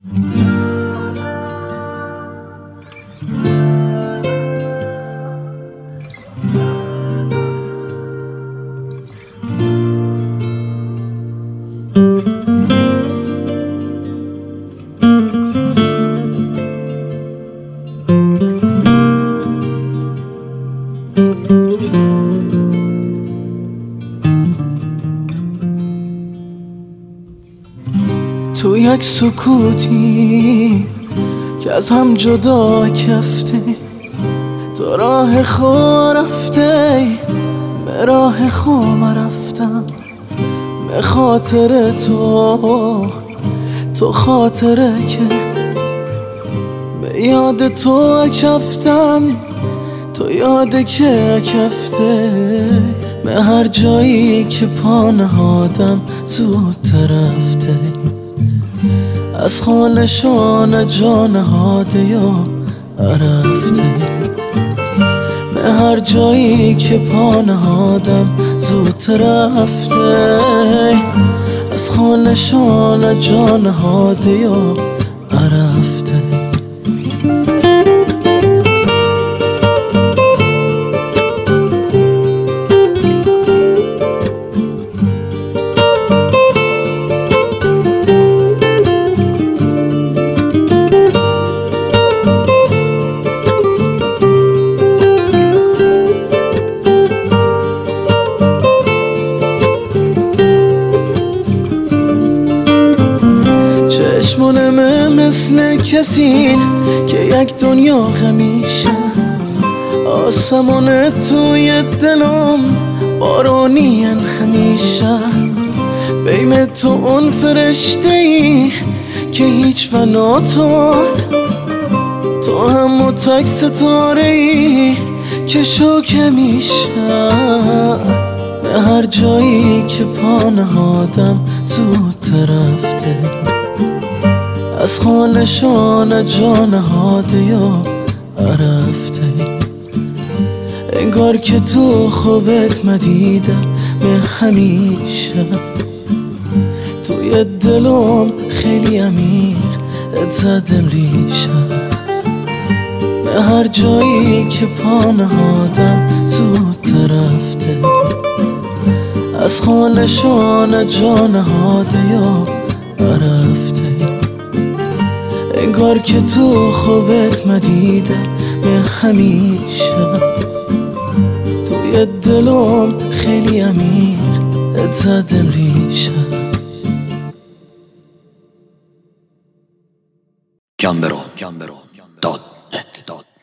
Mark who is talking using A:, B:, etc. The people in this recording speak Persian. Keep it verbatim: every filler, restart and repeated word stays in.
A: تو یک سکوتی که از هم جدا کفته، تو راه خو رفته به راه خو رفتم، به خاطر تو تو خاطره که به یاد تو کفتم، تو یاد که کفته به هر جایی که پا نهادم زود رفته، از خانه شانه جا نهاده یا رفته، به هر جایی که پا نهادم زود رفته، از خانه شانه جا نهاده یا رفته. چشمانمه مثل کسین که یک دنیا غمیشه، آسمان توی دلم بارونین همیشه، بیم تو اون فرشته ای که هیچ فنا داد، تو هم تک ستاره ای که شوکه میشه، به هر جایی که پا نهادم زود رفته، از خانه شانه جا نهاده یا رفته، انگار که تو خوبت مدیدم به همیشه، توی دلم خیلی عمیق زدم ریشه، به هر جایی که پا نهادم زود رفته، از خانه شانه جا نهاده یا رفته، انگار که تو خوبت مدیدم به همیشه، توی دلم خیلی عمیق زدم ریشه.
B: گمبرو داد نت